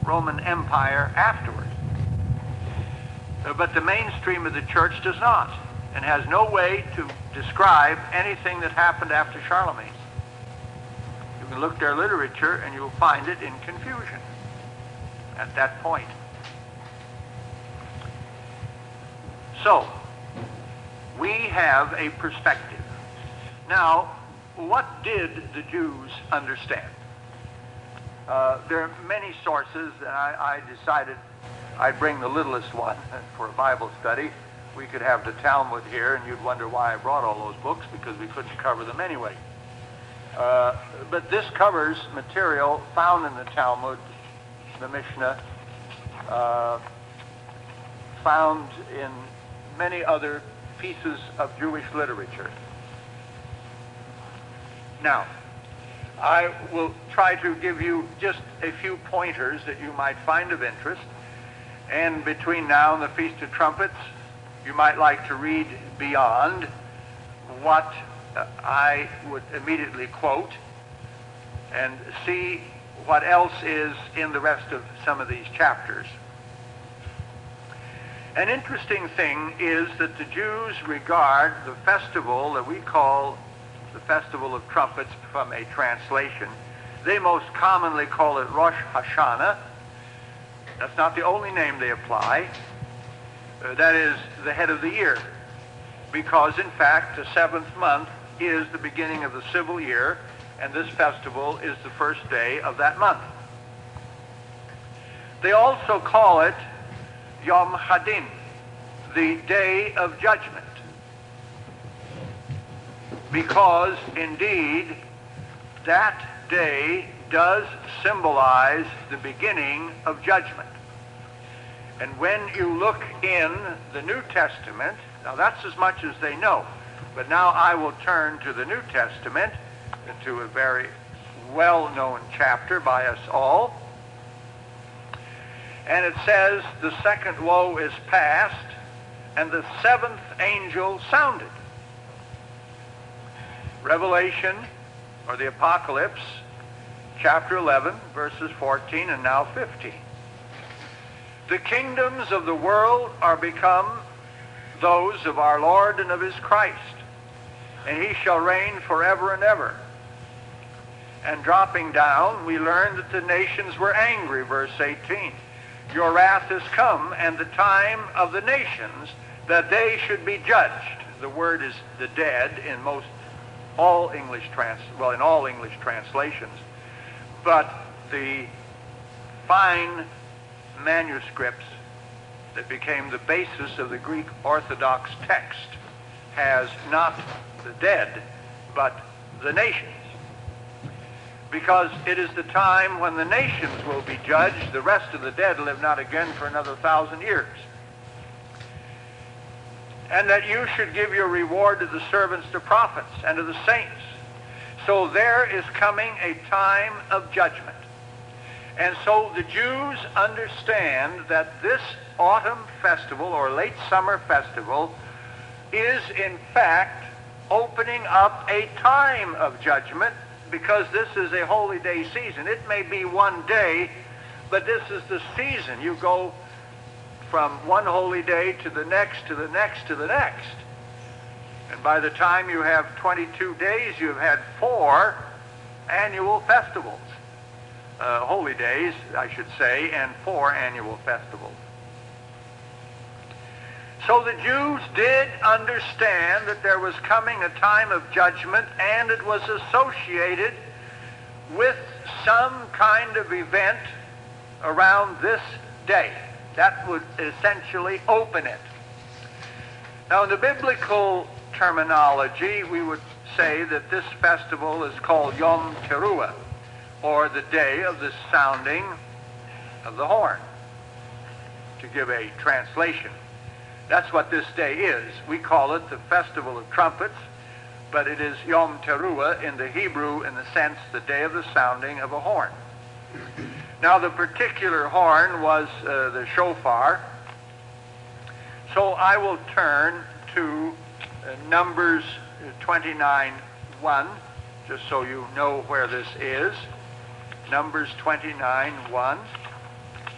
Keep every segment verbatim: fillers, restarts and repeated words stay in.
Roman Empire afterwards. Uh, but the mainstream of the church does not, and has no way to describe anything that happened after Charlemagne. You can look their literature and you'll find it in confusion at that point. So, we have a perspective. Now, what did the Jews understand? Uh, there are many sources, and I, I decided I'd bring the littlest one for a Bible study. We could have the Talmud here, and you'd wonder why I brought all those books, because we couldn't cover them anyway. Uh, but this covers material found in the Talmud, the Mishnah, uh, found in many other pieces of Jewish literature. Now, I will try to give you just a few pointers that you might find of interest. And between now and the Feast of Trumpets, you might like to read beyond what uh, I would immediately quote and see what else is in the rest of some of these chapters. An interesting thing is that the Jews regard the festival that we call the Festival of Trumpets from a translation. They most commonly call it Rosh Hashanah. That's not the only name they apply. Uh, that is the head of the year, because in fact the seventh month is the beginning of the civil year, and this festival is the first day of that month. They also call it Yom Hadin, the day of judgment, because indeed that day does symbolize the beginning of judgment. And when you look in the New Testament, now that's as much as they know, but now I will turn to the New Testament, to a very well-known chapter by us all. And it says, the second woe is past, and the seventh angel sounded. Revelation, or the Apocalypse, chapter eleven, verses fourteen and now fifteen. The kingdoms of the world are become those of our Lord and of his Christ, and he shall reign forever and ever. And dropping down, we learn that the nations were angry, verse eighteen. Your wrath is come, and the time of the nations, that they should be judged. The word is the dead in most all English trans well in all English translations, but the fine manuscripts that became the basis of the Greek Orthodox text has not the dead, but the nations. Because it is the time when the nations will be judged, the rest of the dead live not again for another thousand years. And that you should give your reward to the servants, the prophets, and to the saints. So there is coming a time of judgment. And so the Jews understand that this autumn festival, or late summer festival, is in fact opening up a time of judgment, because this is a holy day season. It may be one day, but this is the season. You go from one holy day to the next, to the next, to the next. And by the time you have twenty-two days, you've had four annual festivals. Uh, holy days, I should say, and four annual festivals. So the Jews did understand that there was coming a time of judgment, and it was associated with some kind of event around this day that would essentially open it. Now, in the biblical terminology, we would say that this festival is called Yom Teruah, or the day of the sounding of the horn, to give a translation. That's what this day is. We call it the Festival of Trumpets, but it is Yom Teruah in the Hebrew, in the sense the day of the sounding of a horn. Now, the particular horn was uh, the shofar. So I will turn to uh, Numbers twenty-nine one, just so you know where this is. Numbers twenty-nine one.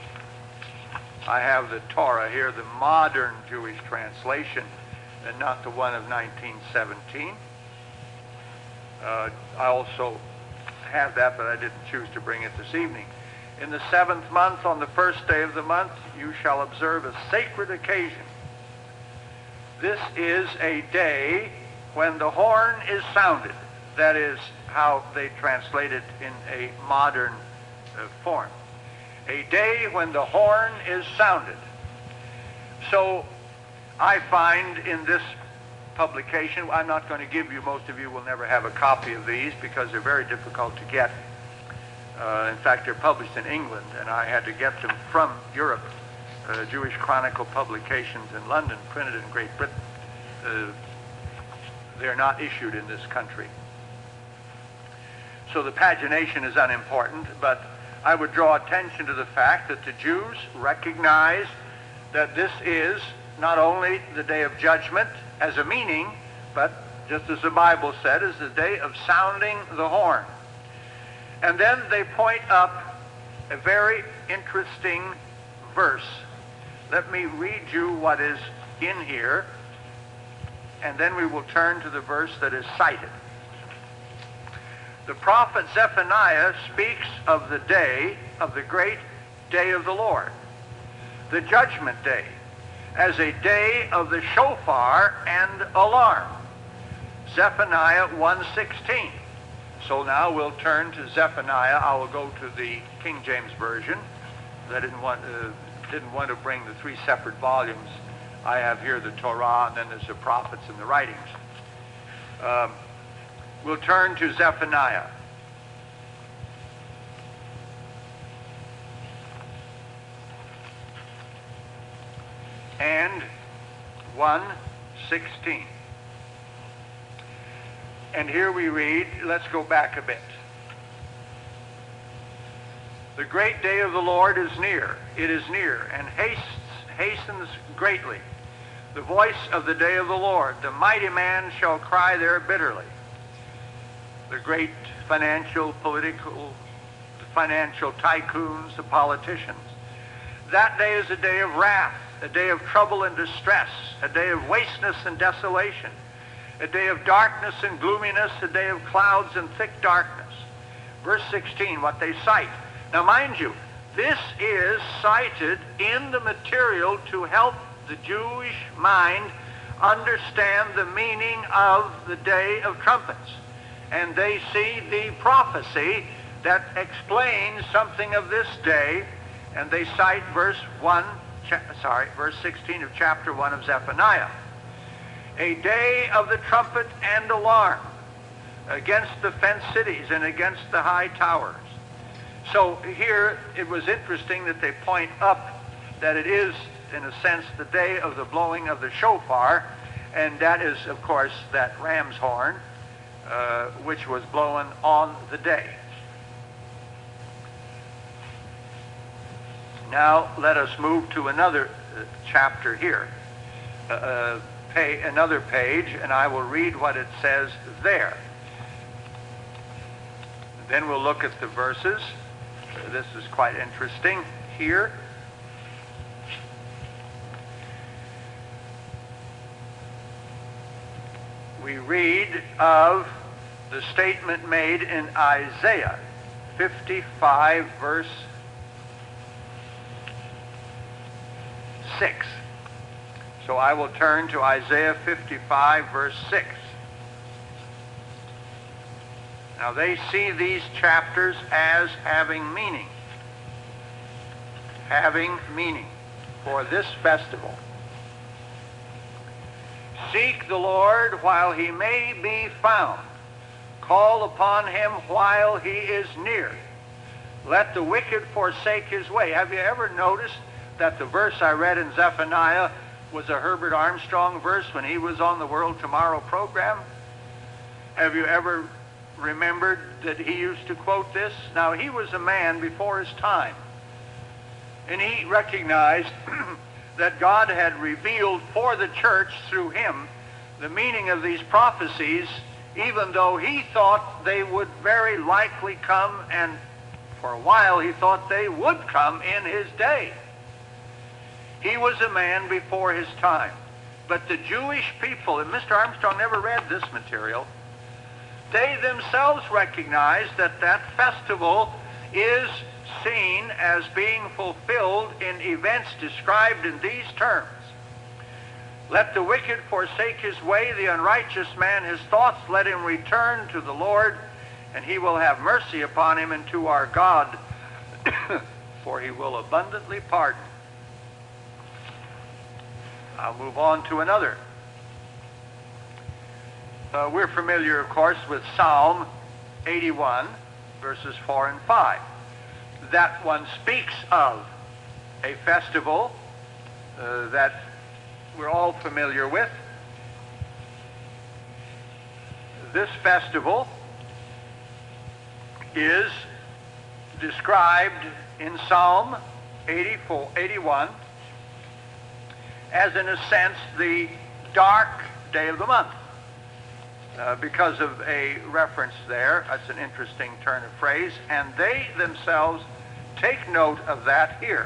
I have the Torah here, the modern Jewish translation, and not the one of nineteen seventeen. Uh, I also have that, but I didn't choose to bring it this evening. In the seventh month, on the first day of the month, you shall observe a sacred occasion. This is a day when the horn is sounded. That is how they translate it in a modern uh, form. A day when the horn is sounded. So I find in this publication, I'm not going to give you, most of you will never have a copy of these because they're very difficult to get. Uh, in fact, they're published in England, and I had to get them from Europe. Uh, Jewish Chronicle Publications in London, printed in Great Britain. Uh, they're not issued in this country. So the pagination is unimportant, but I would draw attention to the fact that the Jews recognize that this is not only the day of judgment as a meaning, but just as the Bible said, is the day of sounding the horn. And then they point up a very interesting verse. Let me read you what is in here, and then we will turn to the verse that is cited. The prophet Zephaniah speaks of the day, of the great day of the Lord, the judgment day, as a day of the shofar and alarm. Zephaniah one sixteen. So now we'll turn to Zephaniah. I will go to the King James Version. I didn't want, uh, didn't want to bring the three separate volumes. I have here the Torah, and then there's the prophets and the writings. Um, we'll turn to Zephaniah. And one sixteen. And here we read, let's go back a bit. The great day of the Lord is near. It is near, and hastes, hastens greatly. The voice of the day of the Lord. The mighty man shall cry there bitterly. The great financial, political, financial tycoons, the politicians. That day is a day of wrath, a day of trouble and distress, a day of wasteness and desolation, a day of darkness and gloominess, a day of clouds and thick darkness. Verse sixteen, what they cite. Now mind you, this is cited in the material to help the Jewish mind understand the meaning of the Day of Trumpets. And they see the prophecy that explains something of this day, and they cite verse one, sorry, verse sixteen of chapter one of Zephaniah. A day of the trumpet and alarm against the fenced cities and against the high towers. So here it was interesting that they point up that it is, in a sense, the day of the blowing of the shofar, and that is, of course, that ram's horn, uh, which was blown on the day. Now let us move to another uh, chapter here. Uh, uh, pay another page, and I will read what it says there. Then we'll look at the verses. Uh, this is quite interesting here. We read of the statement made in Isaiah fifty-five, verse six. So I will turn to Isaiah fifty-five, verse six. Now they see these chapters as having meaning. Having meaning for this festival. Seek the Lord while he may be found. Call upon him while he is near. Let the wicked forsake his way. Have you ever noticed that the verse I read in Zephaniah was a Herbert Armstrong verse when he was on the World Tomorrow program? Have you ever remembered that he used to quote this? Now, he was a man before his time, and he recognized that God had revealed for the church through him the meaning of these prophecies, even though he thought they would very likely come, and for a while he thought they would come in his day. He was a man before his time. But the Jewish people, and Mister Armstrong never read this material, they themselves recognize that that festival is seen as being fulfilled in events described in these terms. Let the wicked forsake his way, the unrighteous man his thoughts, let him return to the Lord, and he will have mercy upon him and to our God, for he will abundantly pardon. I'll move on to another. Uh, we're familiar, of course, with Psalm eighty-one, verses four and five. That one speaks of a festival uh, that we're all familiar with. This festival is described in Psalm eighty-four, eighty-one as, in a sense, the dark day of the month. Uh, because of a reference there, that's an interesting turn of phrase, and they themselves take note of that here.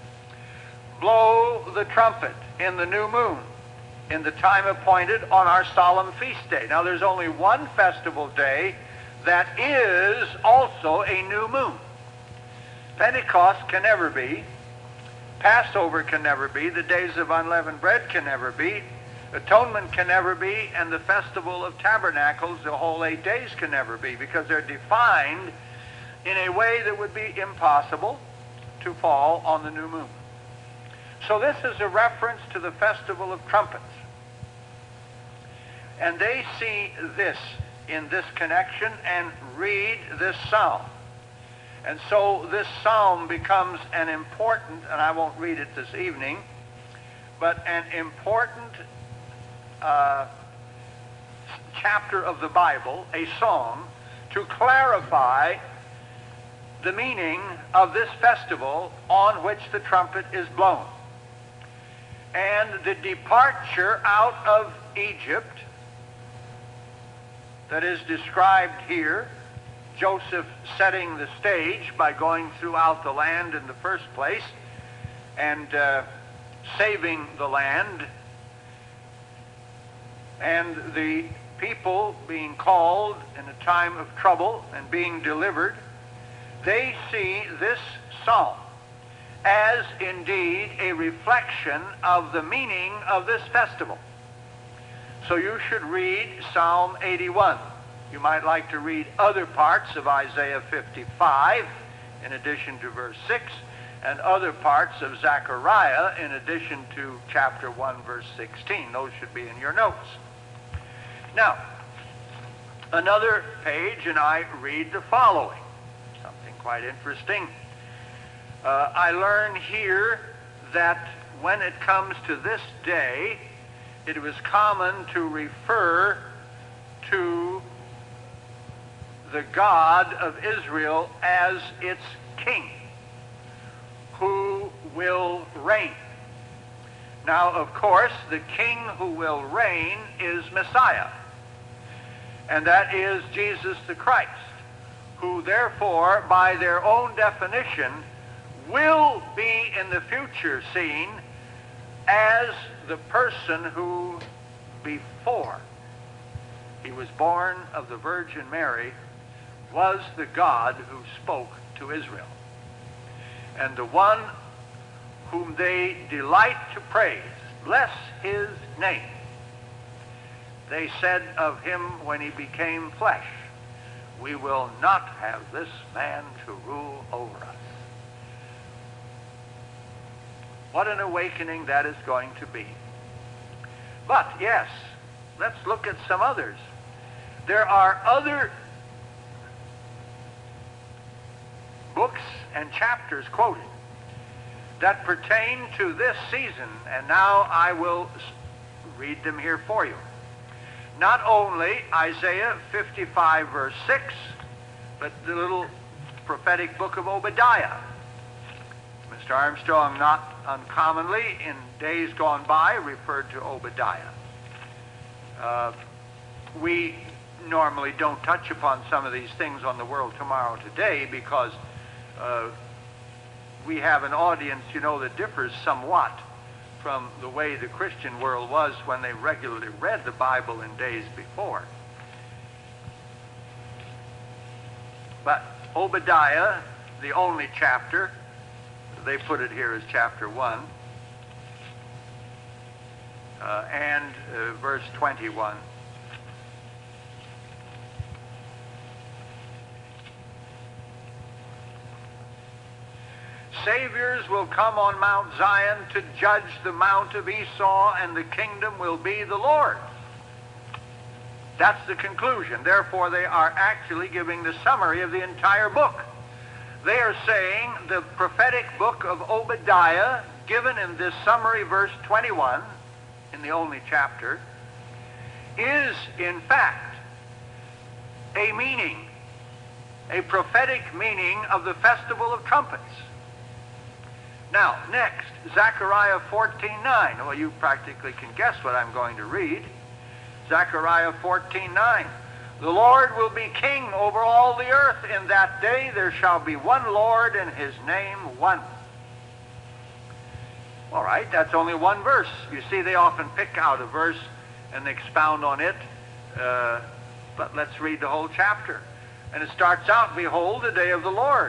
Blow the trumpet in the new moon, in the time appointed on our solemn feast day. Now, there's only one festival day that is also a new moon. Pentecost can never be. Passover can never be. The days of unleavened bread can never be. Atonement can never be. And the Festival of Tabernacles, the whole eight days, can never be, because they're defined in a way that would be impossible to fall on the new moon. So this is a reference to the Festival of Trumpets. And they see this in this connection and read this psalm. And so this psalm becomes an important, and I won't read it this evening, but an important uh, chapter of the Bible, a song, to clarify the meaning of this festival on which the trumpet is blown. And the departure out of Egypt that is described here, Joseph setting the stage by going throughout the land in the first place and uh, saving the land, and the people being called in a time of trouble and being delivered. They see this psalm as indeed a reflection of the meaning of this festival. So you should read Psalm eighty-one. You might like to read other parts of Isaiah fifty-five in addition to verse six, and other parts of Zechariah in addition to chapter one, verse sixteen. Those should be in your notes. Now, another page, and I read the following. Something quite interesting. Uh, I learn here that when it comes to this day, it was common to refer to the God of Israel as its king, who will reign. Now, of course, the king who will reign is Messiah, and that is Jesus the Christ, who therefore, by their own definition, will be in the future seen as the person who, before he was born of the Virgin Mary, was the God who spoke to Israel, and the one whom they delight to praise. Bless his name. They said of him when he became flesh, we will not have this man to rule over us. What an awakening that is going to be. But yes, let's look at some others. There are other books and chapters quoted that pertain to this season, and now I will read them here for you. Not only Isaiah fifty-five, verse six, but the little prophetic book of Obadiah. Mister Armstrong, not uncommonly, in days gone by, referred to Obadiah. Uh, we normally don't touch upon some of these things on the World Tomorrow Today because uh, we have an audience, you know, that differs somewhat from the way the Christian world was when they regularly read the Bible in days before. But Obadiah, the only chapter, they put it here as chapter one, uh, and uh, verse twenty-one. Saviors will come on Mount Zion to judge the mount of Esau, and the kingdom will be the Lord. That's the conclusion. Therefore, they are actually giving the summary of the entire book. They are saying the prophetic book of Obadiah, given in this summary, verse twenty-one, in the only chapter, is in fact a meaning, a prophetic meaning of the Festival of Trumpets. Now, next, Zechariah fourteen nine. Well, you practically can guess what I'm going to read. Zechariah fourteen nine. The Lord will be king over all the earth. In that day there shall be one Lord, and his name one. All right, that's only one verse. You see, they often pick out a verse and expound on it. Uh, but let's read the whole chapter. And it starts out, behold, the day of the Lord.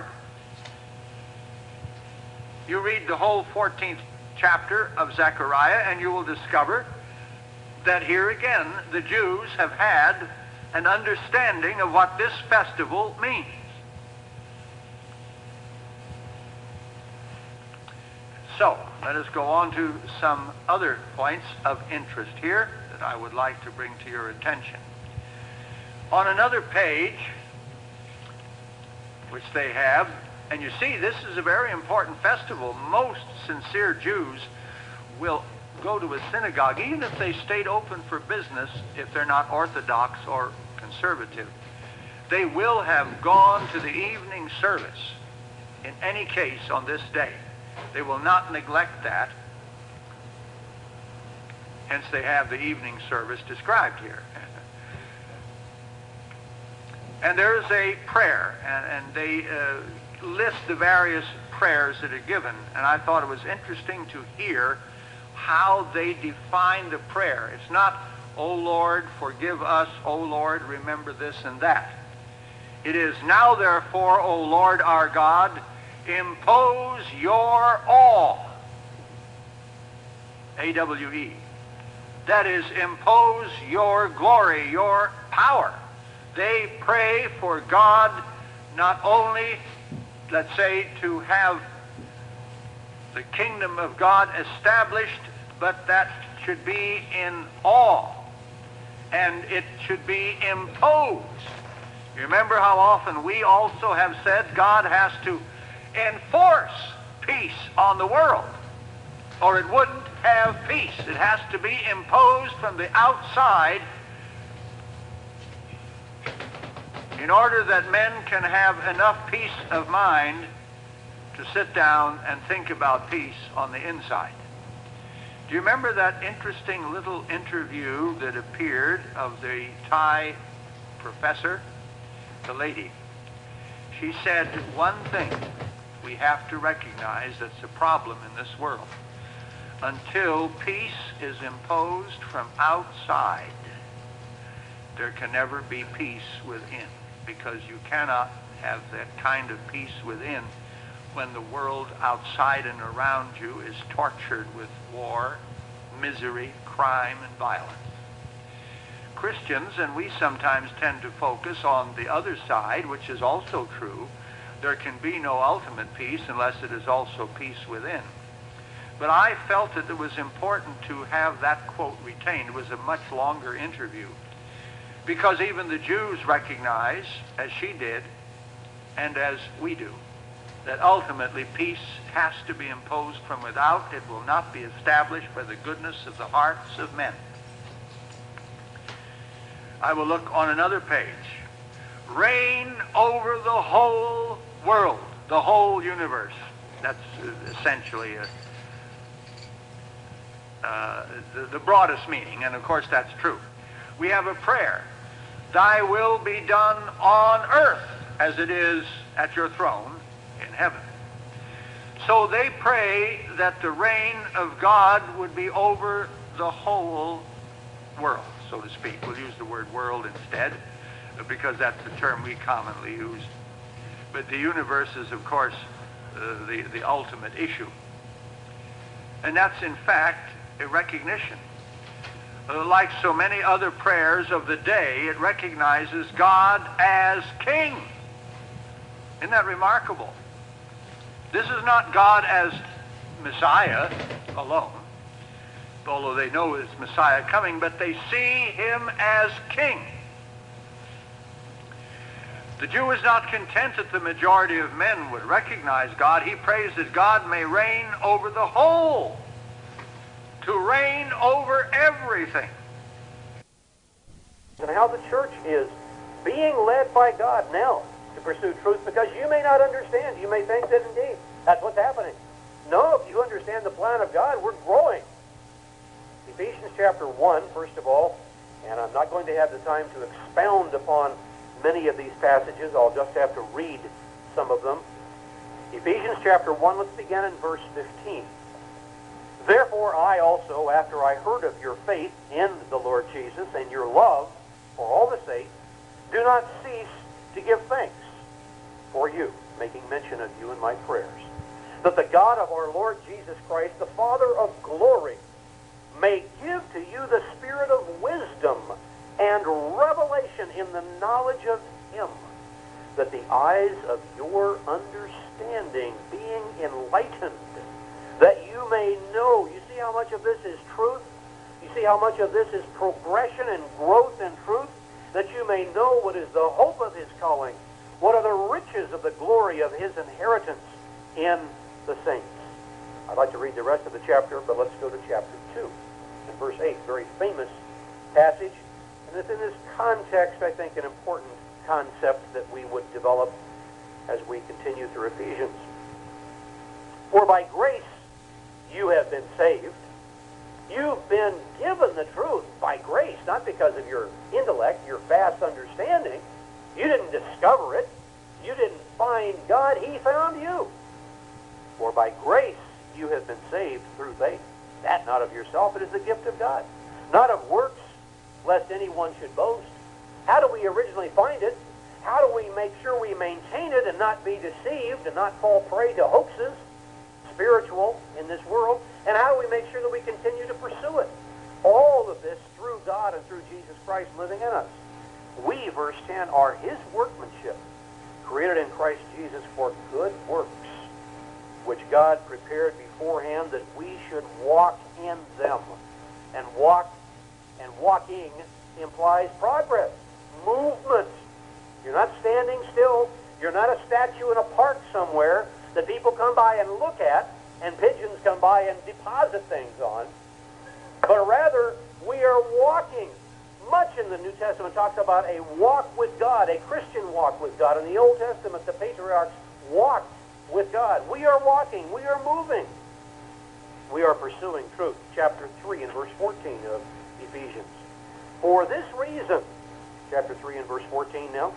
You read the whole fourteenth chapter of Zechariah, and you will discover that here again the Jews have had an understanding of what this festival means. So, let us go on to some other points of interest here that I would like to bring to your attention. On another page, which they have, and you see, this is a very important festival. Most sincere Jews will go to a synagogue, even if they stayed open for business, if they're not Orthodox or conservative. They will have gone to the evening service in any case on this day. They will not neglect that. Hence, they have the evening service described here. And there is a prayer, and, and they uh, list the various prayers that are given, and I thought it was interesting to hear how they define the prayer. It's not, "O Lord, forgive us, O Lord, remember this and that." It is, "Now therefore, O Lord our God, impose your awe." A W E. That is, impose your glory, your power. They pray for God not only, let's say, to have the kingdom of God established, but that should be in awe, and it should be imposed. You remember how often we also have said God has to enforce peace on the world, or it wouldn't have peace. It has to be imposed from the outside in order that men can have enough peace of mind to sit down and think about peace on the inside. Do you remember that interesting little interview that appeared of the Thai professor, the lady? She said, one thing we have to recognize that's a problem in this world. Until peace is imposed from outside, there can never be peace within, because you cannot have that kind of peace within when the world outside and around you is tortured with war, misery, crime, and violence. Christians, and we sometimes tend to focus on the other side, which is also true. There can be no ultimate peace unless it is also peace within. But I felt that it was important to have that quote retained. It was a much longer interview, because even the Jews recognize, as she did, and as we do, that ultimately peace has to be imposed from without. It will not be established by the goodness of the hearts of men. I will look on another page. Reign over the whole world, the whole universe. That's essentially a, uh, the, the broadest meaning, and of course that's true. We have a prayer. Thy will be done on earth as it is at your throne in heaven. So they pray that the reign of God would be over the whole world, so to speak. We'll use the word world instead, because that's the term we commonly use. But the universe is, of course, uh, the, the ultimate issue. And that's, in fact, a recognition. Uh, like so many other prayers of the day, it recognizes God as King. Isn't that remarkable? This is not God as Messiah alone, although they know it's Messiah coming, but they see him as King. The Jew is not content that the majority of men would recognize God. He prays that God may reign over the whole, to reign over everything. And how the church is being led by God now to pursue truth, because you may not understand. You may think that indeed that's what's happening. No, if you understand the plan of God, we're growing. Ephesians chapter one, first of all, and I'm not going to have the time to expound upon many of these passages. I'll just have to read some of them. Ephesians chapter one, let's begin in verse fifteen. Therefore I also, after I heard of your faith in the Lord Jesus and your love for all the saints, do not cease to give thanks for you, making mention of you in my prayers, that the God of our Lord Jesus Christ, the Father of glory, may give to you the spirit of wisdom and revelation in the knowledge of him, that the eyes of your understanding being enlightened, that you may know. You see how much of this is truth? You see how much of this is progression and growth in truth? That you may know what is the hope of his calling, what are the riches of the glory of his inheritance in the saints. I'd like to read the rest of the chapter, but let's go to chapter two. In verse eight, very famous passage. And it's in this context, I think, an important concept that we would develop as we continue through Ephesians. For by grace you have been saved. You've been given the truth by grace, not because of your intellect, your vast understanding. You didn't discover it. You didn't find God. He found you. For by grace you have been saved through faith. That not of yourself, it is the gift of God. Not of works, lest anyone should boast. How do we originally find it? How do we make sure we maintain it and not be deceived and not fall prey to hoaxes, spiritual, in this world? And how do we make sure that we continue to pursue it? All of this through God and through Jesus Christ living in us. We, verse ten, are his workmanship, created in Christ Jesus for good works, which God prepared beforehand that we should walk in them. And walk and walking implies progress, movement. You're not standing still. You're not a statue in a park somewhere that people come by and look at, and pigeons come by and deposit things on. But rather, we are walking. Much in the New Testament talks about a walk with God, a Christian walk with God. In the Old Testament, the patriarchs walked with God. We are walking. We are moving. We are pursuing truth. Chapter three and verse fourteen of Ephesians. For this reason, chapter three and verse fourteen now,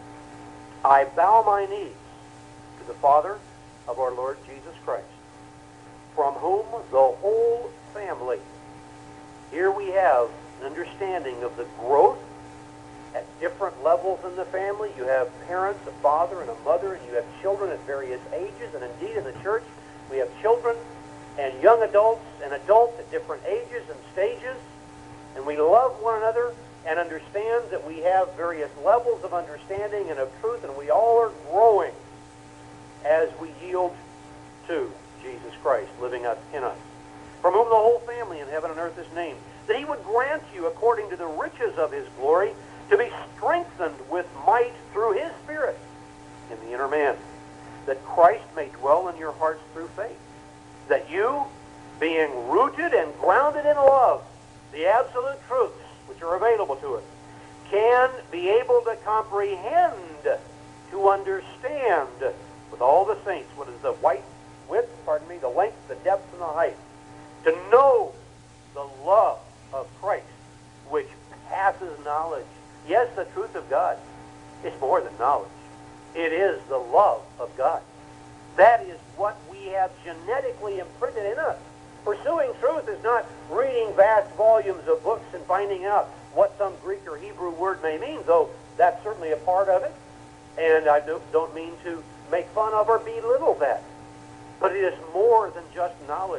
I bow my knees to the Father of our Lord Jesus Christ, from whom the whole family. Here we have an understanding of the growth at different levels in the family. You have parents, a father and a mother, and you have children at various ages. And indeed, in the church, we have children and young adults and adults at different ages and stages. And we love one another and understand that we have various levels of understanding and of truth, and we all are growing as we yield to Jesus Christ living us in us, from whom the whole family in heaven and earth is named, that he would grant you, according to the riches of his glory, to be strengthened with might through his Spirit in the inner man, that Christ may dwell in your hearts through faith, that you, being rooted and grounded in love, the absolute truths which are available to us, can be able to comprehend, to understand with all the saints what is the width, width, pardon me, the length, the depth, and the height, to know the love of Christ, which passes knowledge. Yes, the truth of God is more than knowledge. It is the love of God. That is what we have genetically imprinted in us. Pursuing truth is not reading vast volumes of books and finding out what some Greek or Hebrew word may mean, though that's certainly a part of it. And I don't mean to make fun of or belittle that. But it is more than just knowledge.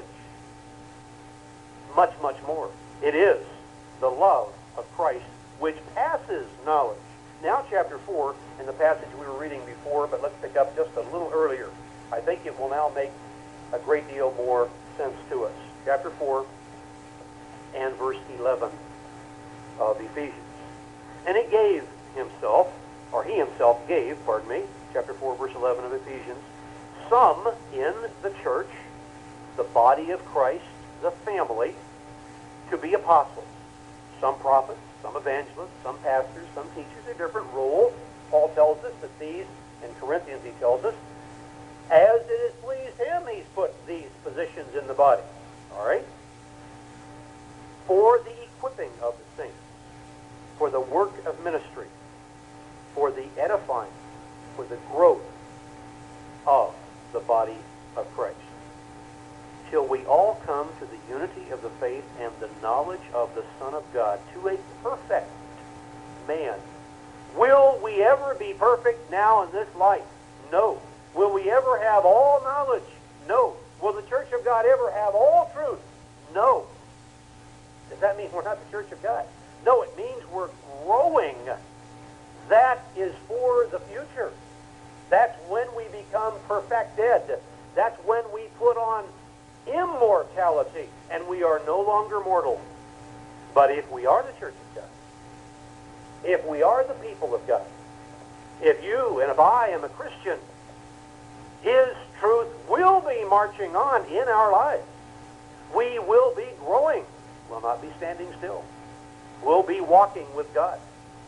Much, much more. It is the love of Christ which passes knowledge. Now chapter four, in the passage we were reading before, but let's pick up just a little earlier. I think it will now make a great deal more sense to us. Chapter four and verse eleven of Ephesians. And he gave himself, or he himself gave, pardon me, chapter four, verse eleven of Ephesians, some in the church, the body of Christ, the family, to be apostles, some prophets, some evangelists, some pastors, some teachers, a different role. Paul tells us that these, in Corinthians he tells us, as it has pleased him, he's put these positions in the body. All right? For the equipping of the saints, for the work of ministry, for the edifying, for the growth of the body of Christ, till we all come to the unity of the faith and the knowledge of the Son of God, to a perfect man. Will we ever be perfect now in this life? No. Will we ever have all knowledge? No. Will the church of God ever have all truth? No. Does that mean we're not the church of God? No, it means we're growing. That is for the future. That's when we become perfected. That's when we put on immortality, and we are no longer mortal. But if we are the church of God, if we are the people of God, if you and if I am a Christian, His truth will be marching on in our lives. We will be growing. We'll not be standing still. We'll be walking with God.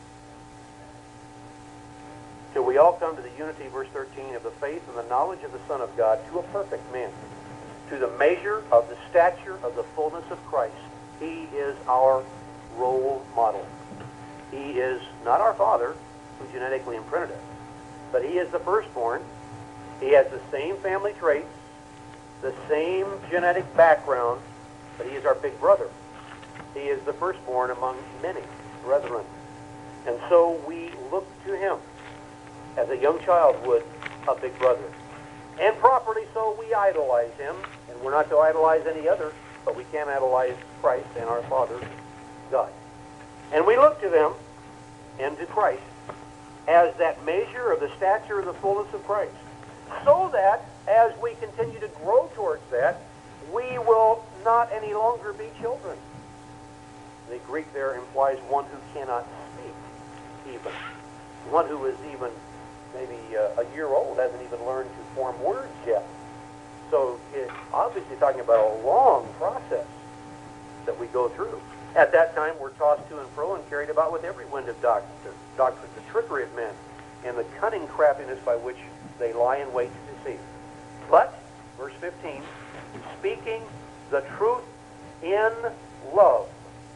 Till we all come to the unity, verse thirteen, of the faith and the knowledge of the Son of God, to a perfect man, to the measure of the stature of the fullness of Christ. He is our role model. He is not our father, who genetically imprinted us, but he is the firstborn. He has the same family traits, the same genetic background, but he is our big brother. He is the firstborn among many brethren. And so we look to him as a young child would a big brother. And properly so, we idolize him. And we're not to idolize any other, but we can idolize Christ and our Father, God. And we look to them and to Christ as that measure of the stature of the fullness of Christ. So that as we continue to grow towards that, we will not any longer be children. The Greek there implies one who cannot speak, even. One who is even maybe uh, a year old, hasn't even learned to form words yet. So it's obviously talking about a long process that we go through. At that time, we're tossed to and fro and carried about with every wind of doctrine, doctrine, the trickery of men, and the cunning craftiness by which they lie in wait to deceive. But, verse fifteen, speaking the truth in love,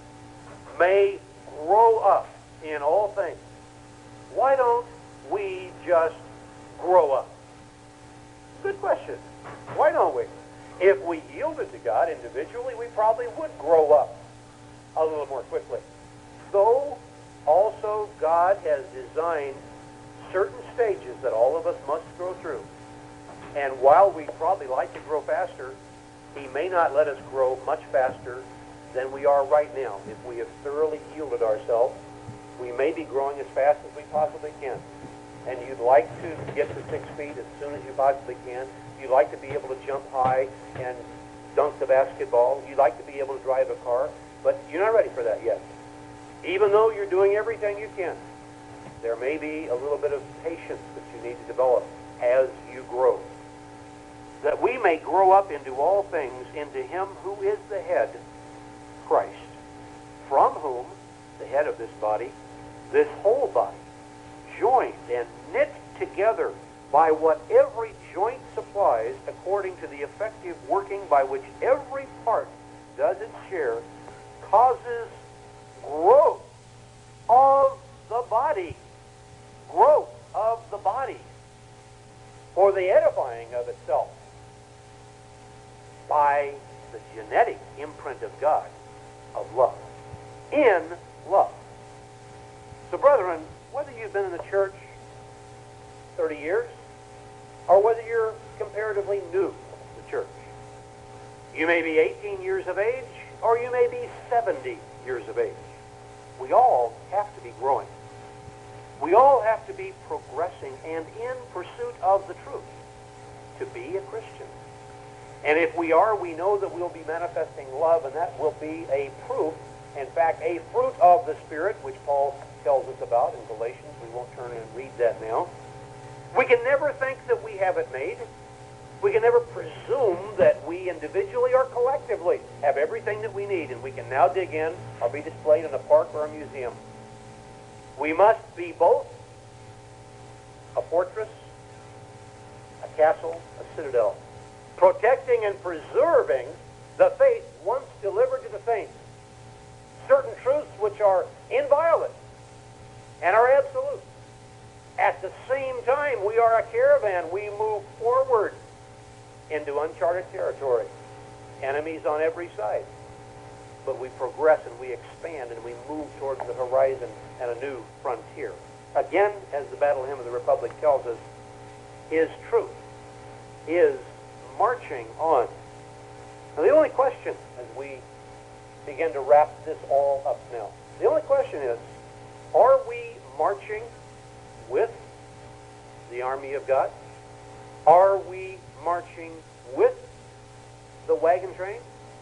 may grow up in all things. Why don't we just grow up? Good question. Why don't we? If we yielded to God individually, we probably would grow up a little more quickly. Though also God has designed certain stages that all of us must go through. And while we'd probably like to grow faster, He may not let us grow much faster than we are right now. If we have thoroughly yielded ourselves, we may be growing as fast as we possibly can. And you'd like to get to six feet as soon as you possibly can. You'd like to be able to jump high and dunk the basketball. You'd like to be able to drive a car. But you're not ready for that yet. Even though you're doing everything you can, there may be a little bit of patience that you need to develop as you grow. That we may grow up into all things, into Him who is the head, Christ, from whom, the head of this body, this whole body, joined and knit together by what every joint supplies, according to the effective working by which every part does its share, causes growth of the body. Growth of the body for the edifying of itself. by the genetic imprint of God of love. In love. So, brethren, whether you've been in the church thirty years or whether you're comparatively new to the church, you may be eighteen years of age or you may be seventy years of age. We all have to be growing. We all have to be progressing and in pursuit of the truth to be a Christian. And if we are, we know that we'll be manifesting love, and that will be a proof, in fact, a fruit of the Spirit, which Paul tells us about in Galatians. We won't turn and read that now. We can never think that we have it made. We can never presume that we individually or collectively have everything that we need, and we can now dig in or be displayed in a park or a museum. We must be both a fortress, a castle, a citadel, protecting and preserving the faith once delivered to the saints. Certain truths which are inviolate and are absolute. At the same time, we are a caravan. We move forward into uncharted territory. Enemies on every side. But we progress and we expand and we move towards the horizon and a new frontier. Again, as the Battle Hymn of the Republic tells us, His truth is marching on. Now, the only question, as we begin to wrap this all up now, the only question is, are we marching with the army of God? Are we marching with the wagon train?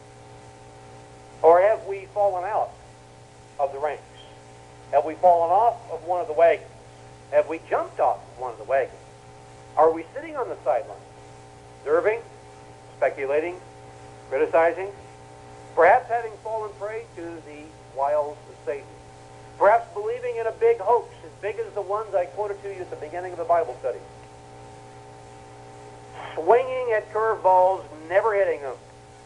Or have we fallen out of the ranks? Have we fallen off of one of the wagons? Have we jumped off of one of the wagons? Are we sitting on the sidelines, observing, speculating, criticizing, perhaps having fallen prey to the wiles of Satan, perhaps believing in a big hoax as big as the ones I quoted to you at the beginning of the Bible study, swinging at curveballs, never hitting them,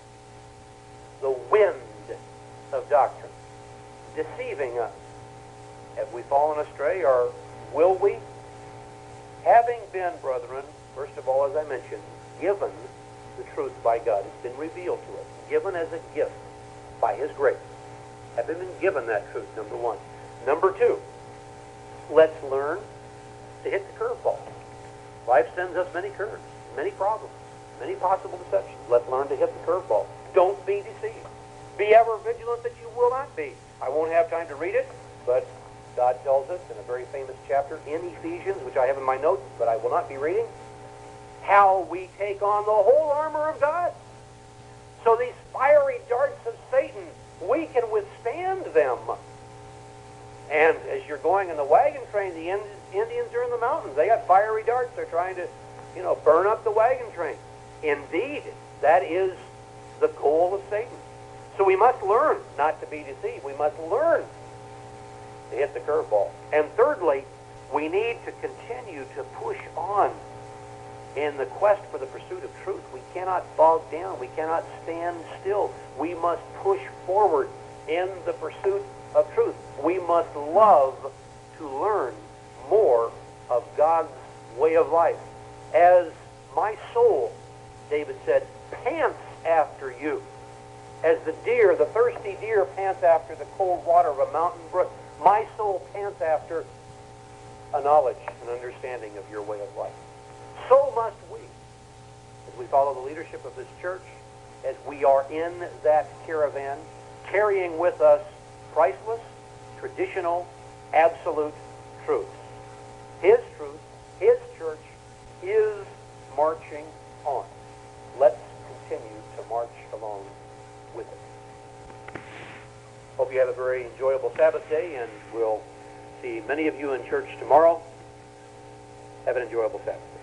the wind of doctrine, deceiving us. Have we fallen astray, or will we? Having been, brethren, first of all, as I mentioned, given the truth by God, it's been revealed to us, given as a gift by His grace. Having been given that truth, number one. Number two, let's learn to hit the curveball. Life sends us many curves, many problems, many possible deceptions. Let's learn to hit the curveball. Don't be deceived. Be ever vigilant that you will not be. I won't have time to read it, but God tells us in a very famous chapter in Ephesians, which I have in my notes, but I will not be reading, how we take on the whole armor of God. So these fiery darts of Satan, we can withstand them. And as you're going in the wagon train, the Indians are in the mountains. They got fiery darts. They're trying to, you know, burn up the wagon train. Indeed, that is the goal of Satan. So we must learn not to be deceived. We must learn to hit the curveball. And thirdly, we need to continue to push on in the quest for the pursuit of truth. We cannot bog down. We cannot stand still. We must push forward in the pursuit of truth. We must love to learn more of God's way of life. As my soul, David said, pants after you. As the deer, the thirsty deer, pants after the cold water of a mountain brook, my soul pants after a knowledge and understanding of your way of life. So must we, as we follow the leadership of this church, as we are in that caravan, carrying with us priceless, traditional, absolute truths. His truth, His church, is marching on. Let's continue to march along with it. Hope you have a very enjoyable Sabbath day, and we'll see many of you in church tomorrow. Have an enjoyable Sabbath day.